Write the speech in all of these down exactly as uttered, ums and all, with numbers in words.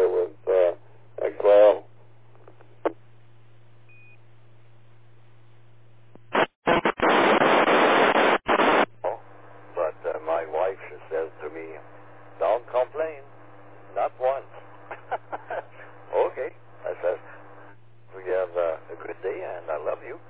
there with uh, X Y L. Oh, but uh, my wife, she says to me, don't complain, not once. Okay, I said, we have uh, a good day and I love you.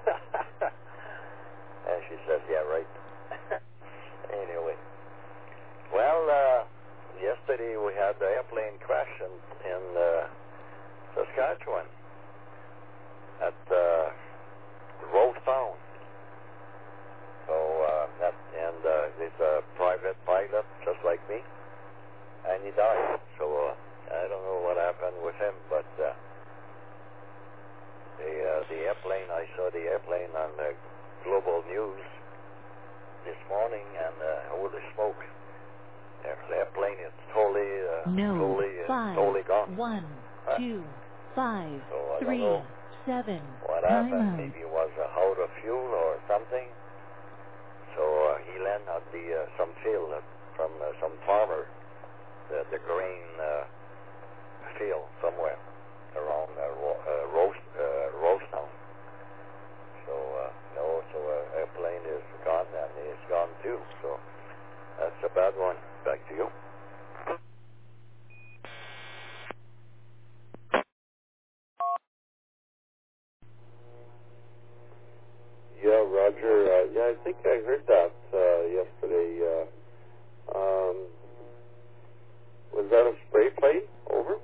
And she says, yeah, right. Anyway, well, uh, yesterday we had the airplane crash in, in uh, Saskatchewan at uh, Rose Town. So uh, that and uh, it's a private pilot, just like me, and he died. So uh, I don't know what happened with him, but uh, the uh, the airplane, I saw the airplane on the Global News this morning, and uh, holy smoke, the airplane is totally, uh, no, totally, uh, five, totally gone. one, Huh? two, five, So I three, don't know seven, what time happened. out. Maybe it was uh, out of fuel or something. So uh, he landed at the uh, some field uh, from uh, some farmer, the, the grain uh, field somewhere around uh, Ro- uh, Rose uh, Rosetown. So uh, no, so uh, airplane is gone and he's gone too. So that's a bad one. Back to you. Yeah, Roger. Uh, yeah, I think I heard that uh, yesterday. Uh, um, was that a spray plane? Over?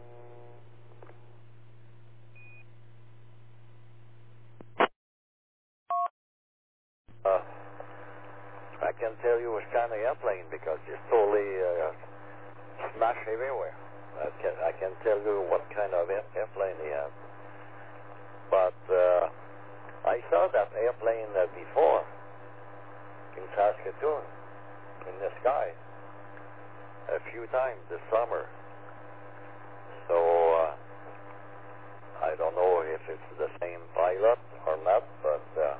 Uh, I can tell you which kind of airplane because it's totally uh, smashed everywhere. I can, I can tell you what kind of air, airplane he has. But uh, I saw that airplane uh, before in Saskatoon, in the sky, a few times this summer. So uh, I don't know if it's the same pilot or not, but uh,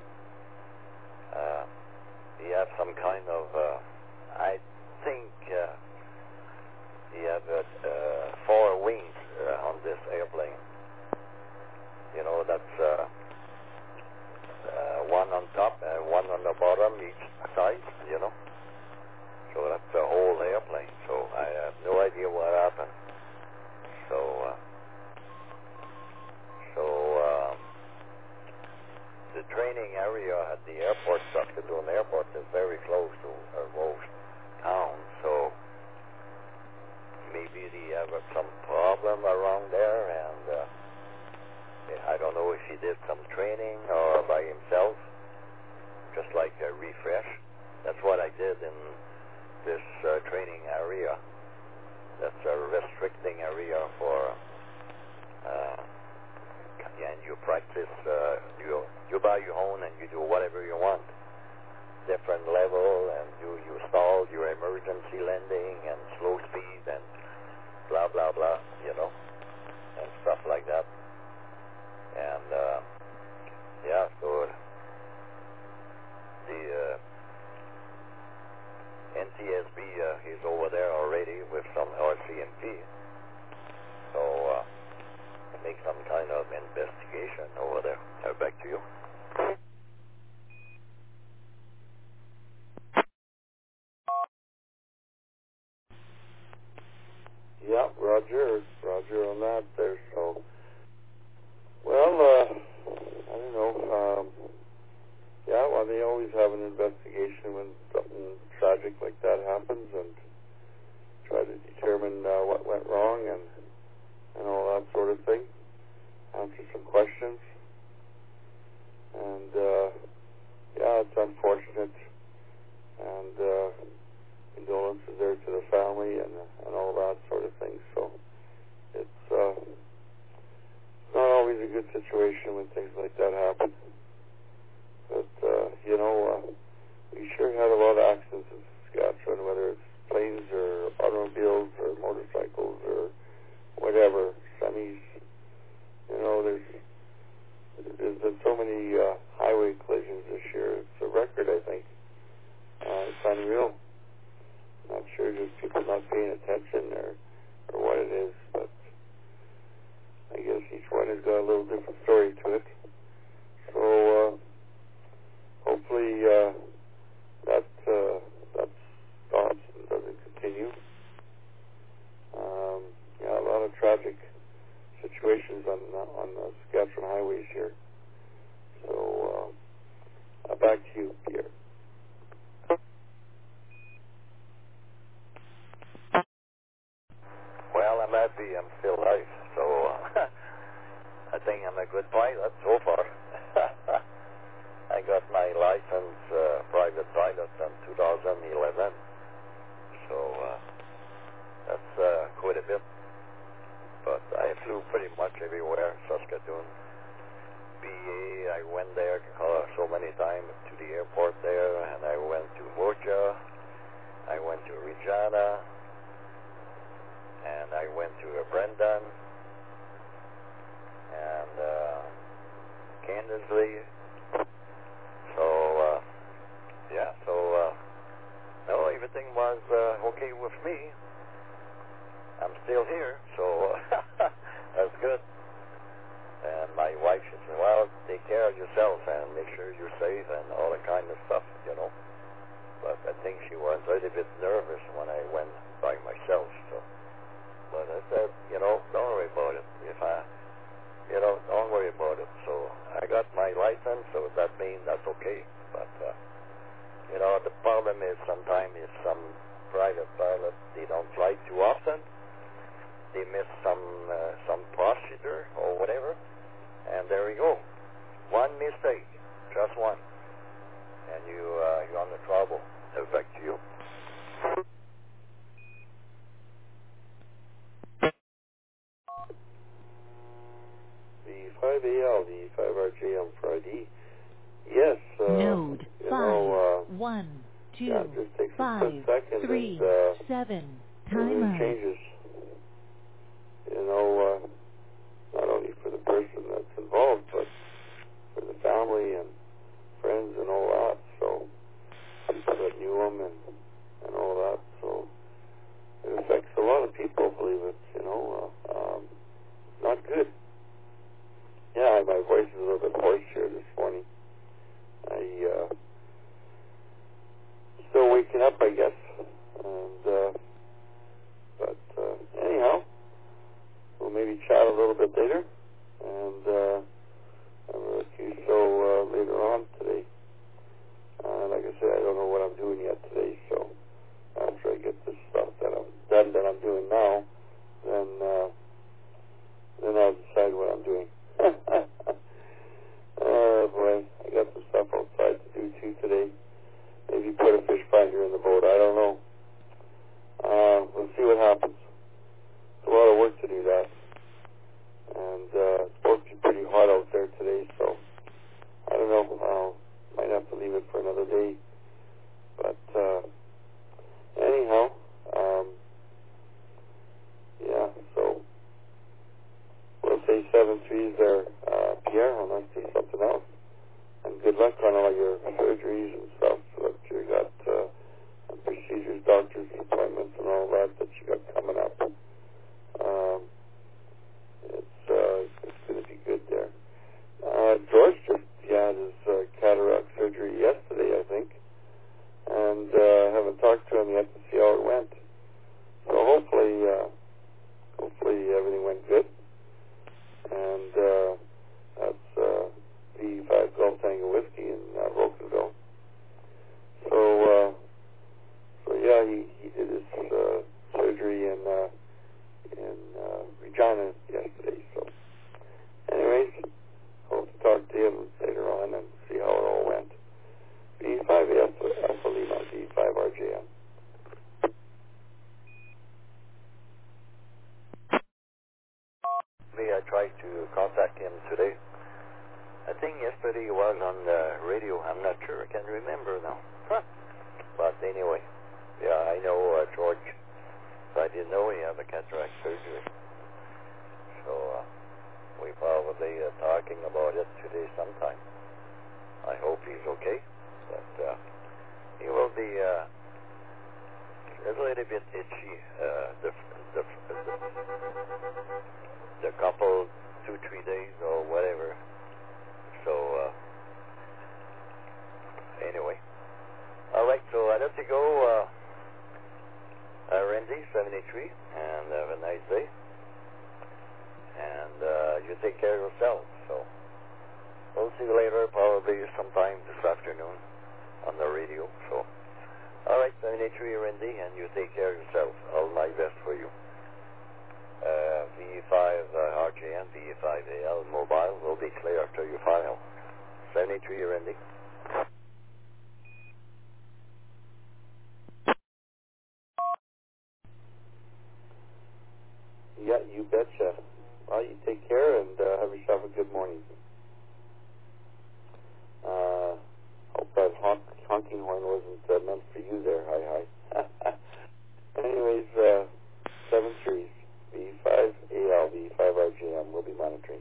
uh, he has some kind of, uh, I think uh, he has uh, uh, four wings uh, on this airplane. You know, that's uh, uh, one on top and one on the bottom, each side, you know. So that's the whole airplane. So I have no idea what happened. So, uh, so uh, the training area at the airport, Saskatoon Airport, is very close to uh, Rose Town. So maybe they have uh, some problem around there, and uh, I don't know if he did some training or by himself, just like a refresh. That's what I did in this uh, training area. That's a restricting area for, uh, and you practice, uh, you you buy your own and you do whatever you want. Different level, and you, you stall your emergency landing and slow speed and blah, blah, blah, you know, and stuff like that. And, uh, yeah, so the uh, N T S B uh, is over there already with some R C M P. So, uh, make some kind of investigation over there. Uh, back to you. Yeah, Roger. Roger on that there. So, well, uh, I don't know. Um, yeah, well, they always have an investigation when something tragic like that happens and try to determine uh, what went wrong and, and all that sort of thing. Answer some questions. And, uh, yeah, it's unfortunate. And, uh, condolences there to the family and, and all that sort of thing. So, it's, uh, not always a good situation when things like that happen. But, uh, you know, uh, we sure had a lot of accidents in Saskatchewan, whether it's planes or automobiles or motorcycles or whatever, semis. You know, there's there's been so many uh, highway collisions this year. It's a record, I think. Uh, it's unreal. Not sure just people not paying attention or, or what it is, but a little different story to it. So uh, hopefully uh, that uh, that stops and doesn't continue. Um, yeah, a lot of tragic situations on on the Saskatchewan highways here. So uh, uh, back to you, Pierre. Well, I'm happy I'm still alive, so uh, I think I'm a good pilot so far. I got my license, uh, private pilot, in two thousand eleven, so uh, that's uh, quite a bit. But I flew pretty much everywhere, Saskatoon, B A, I went there uh, so many times to the airport there, and I went to Moja, I went to Regina, and I went to uh, Brendan, and uh, Candasley. So, uh, yeah, so, uh, no, everything was uh, okay with me. I'm still here, so that's good. And my wife, she said, well, take care of yourself and make sure you're safe and all that kind of stuff, you know. But I think she was a little bit nervous when I went by myself, so. But I said, you know, don't worry about it. If I, you know, don't worry about it. So I got my license, so that means that's okay. But, uh, you know, the problem is sometimes if some private pilots, they don't fly too often, they miss some uh, some procedure or whatever, and there you go. One mistake, just one, and you, uh, you're on the trouble. Back to you. The five A L, the five R J on Friday. Yes, uh, Node you five, know, uh, one, two, yeah, it just takes five, a split second three, and uh, seven, everything timer. changes. You know, uh, not only for the person that's involved, but for the family and friends and all that. So people that knew him and and all that. So it affects a lot of people, believe it. You know, uh, um, not good. Yeah, my voice is a little bit hoarse here this morning. I uh, still waking up, I guess. And uh, but uh, anyhow, we'll maybe chat a little bit later, and uh, I'm going to do so uh, later on today. Uh, like I said, I don't know what I'm doing yet today, so after I get this stuff that I'm done that I'm doing now, then uh, then I'll decide what I'm doing. Oh boy, I got some stuff outside to do too today. Maybe put a fish finder in the boat. I don't know. Uh, we'll see what happens. It's a lot of work to do that, and uh, it's supposed to be pretty hot out there today, so I don't know. I might have to leave it for another day. But uh, anyhow, um, yeah. So we'll say seven threes there, uh, Pierre, unless there's something else. And good luck on all your surgeries and stuff that you got, uh, and procedures, doctor's appointments, and all that that you got coming up. Um, it's uh, it's going to be good there. Uh, George just yeah, had his uh, cataract surgery yesterday, I think, and uh, haven't talked to him yet to see how it went. So hopefully, uh, hopefully everything went good. And uh, that's uh, the five Golf Tango Whiskey in uh, Rocanville. So, uh, so yeah, he, he did his uh, surgery in uh, in uh, Regina yesterday. So, anyways, hope to talk to him later on and see how it all went. B five Alpha Lima, B five R J M. Me, I tried to contact him today. I think yesterday he was on the radio. I'm not sure. I can't remember now. Huh. But anyway, yeah, I know uh, George. I didn't know he had a cataract surgery. So uh, we probably uh, talking about it today sometime. I hope he's okay. But uh, he will be uh, a little bit itchy uh, the, the, the, the couple, two, three days or you take care of yourself. So we'll see you later, probably sometime this afternoon on the radio. So, all right, seventy-three Randy, and you take care of yourself. All my best for you. Uh, V five uh, R J N, V five A L mobile will be clear after you file. seventy-three Randy. Yeah, you betcha. Well, you take care and uh, have yourself a good morning. Uh, hope that honk, honking horn wasn't uh, meant for you there. Hi, hi. Anyways, uh, seven threes, V five A L, V five R J M, we'll be monitoring.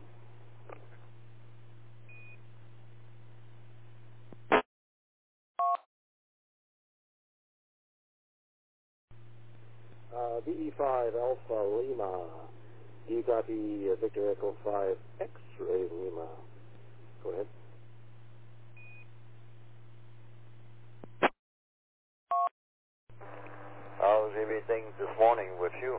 Uh, V E five Alpha Lima. You copy uh, Victor Echo five X-Ray Lima. Go ahead. How's everything this morning with you?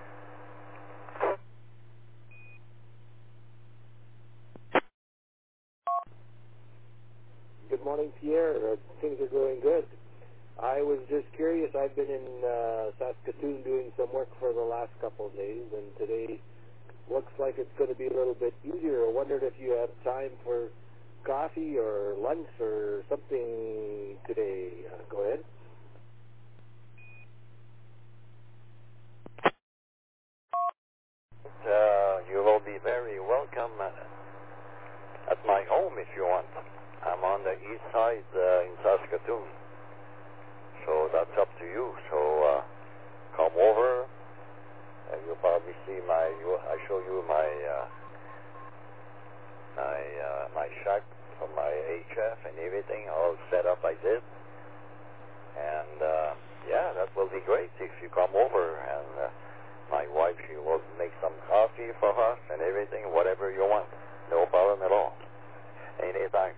Good morning, Pierre. Uh, things are going good. I was just curious. I've been in uh, Saskatoon doing some work for the last couple of days, and today looks like it's going to be a little bit easier. I wondered if you have time for coffee or lunch or something today. Uh, go ahead. Uh, you will be very welcome uh, at my home if you want. I'm on the east side uh, in Saskatoon, so that's up to you. So uh, come over. Uh, you'll probably see my. You, I show you my uh, my uh, my shack for my H F and everything all set up. I did, and uh, yeah, that will be great if you come over. And uh, my wife, she will make some coffee for us and everything, whatever you want. No problem at all. Anytime.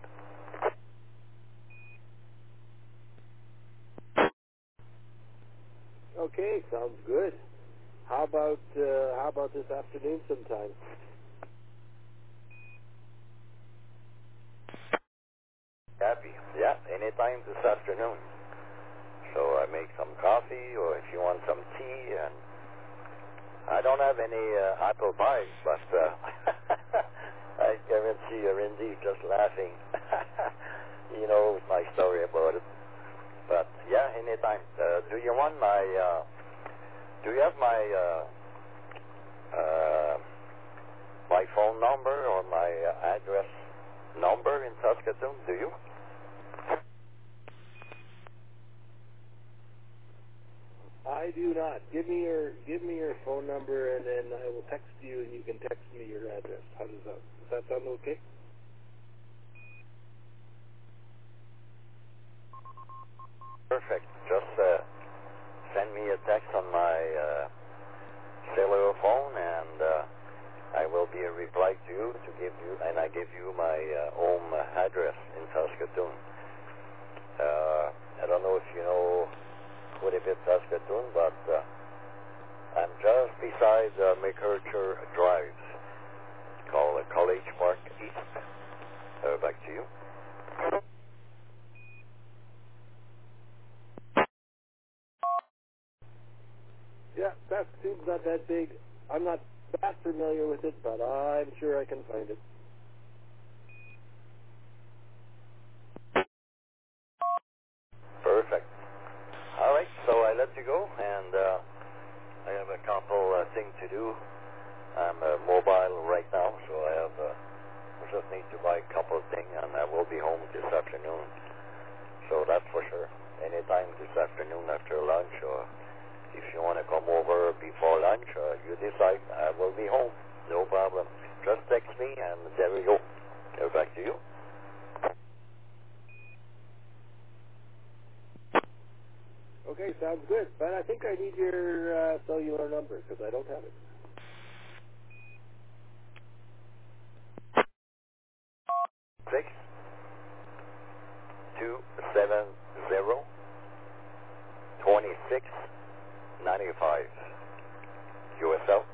Okay, sounds good. How about uh, how about this afternoon sometime? Happy. Yeah, anytime this afternoon. So I make some coffee, or if you want some tea, and I don't have any uh, apple pies, but uh, I guarantee you're indeed just laughing. You know my story about it. But yeah, anytime. Uh, do you want my? Uh, do you have my uh, uh, my phone number or my uh, address number in Saskatoon? Do you? I do not. Give me your give me your phone number, and then I will text you, and you can text me your address. How does that? Does that sound okay? Perfect. Just uh, send me a text on my uh, cellular phone, and uh, I will be a reply to you to give you, and I give you my uh, home address in Saskatoon. Uh, I don't know if you know what it is Saskatoon, but uh, I'm just beside uh, McArthur Drive, called uh, College Park East. Uh, back to you. Yeah, Saskatoon's not that big. I'm not that familiar with it, but I'm sure I can find it. Perfect. All right, so I let you go, and uh, I have a couple uh, things to do. I'm uh, mobile right now, so I have. Uh, I just need to buy a couple of things, and I will be home this afternoon. So that's for sure. Anytime this afternoon after lunch, or if you want to come over before lunch, or you decide, I will be home. No problem. Just text me, and there we go. Go back to you. Okay, sounds good. But I think I need your uh, cellular number because I don't have it. Six two seven zero twenty six ninety five. U S L.